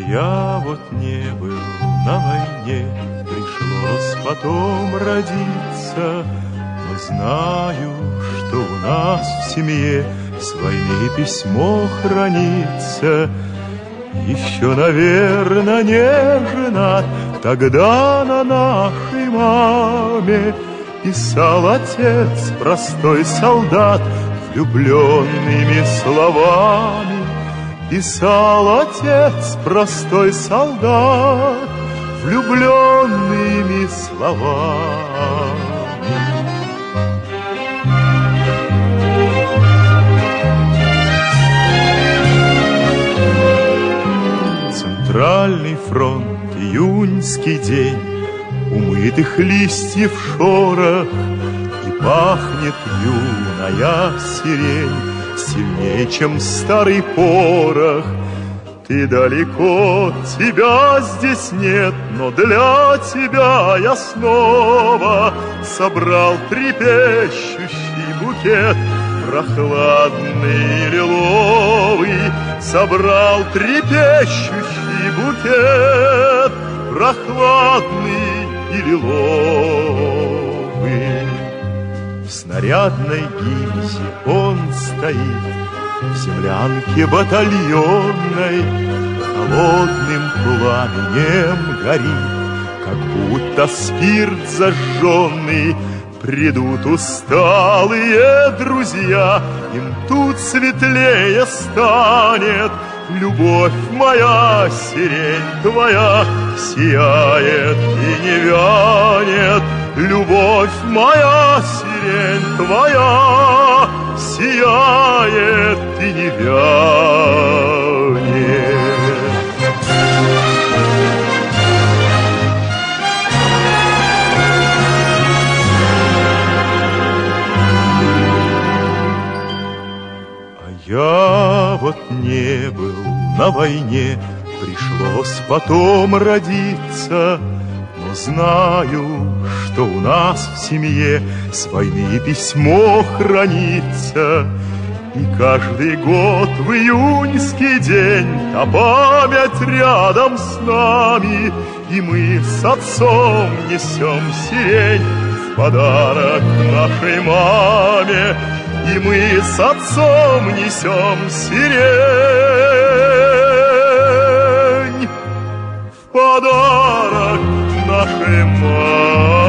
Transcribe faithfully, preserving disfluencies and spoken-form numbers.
Я вот не был на войне, пришлось потом родиться, но знаю, что у нас в семье с войны письмо хранится. Еще, наверное, не женат, тогда на нашей маме писал отец, простой солдат, влюбленными словами. Писал отец, простой солдат, влюбленными словами. Центральный фронт, июньский день, умытых листьев шорох, и пахнет юная сирень сильнее, чем старый порох. Ты далеко, тебя здесь нет, но для тебя я снова собрал трепещущий букет, прохладный лиловый. Собрал трепещущий букет, прохладный и лиловый. В снарядной гильзе он стоит, в землянке батальонной, холодным пламенем горит, как будто спирт зажженный. Придут усталые друзья, им тут светлее станет. Любовь моя, сирень твоя, сияет и не вянет. Любовь моя, сирень твоя, сияет и не вянет. Я вот не был на войне, пришлось потом родиться, но знаю, что у нас в семье с войны письмо хранится. И каждый год в июньский день та память рядом с нами, и мы с отцом несем сирень в подарок нашей маме. И мы с отцом несем сирень в подарок нашей маме.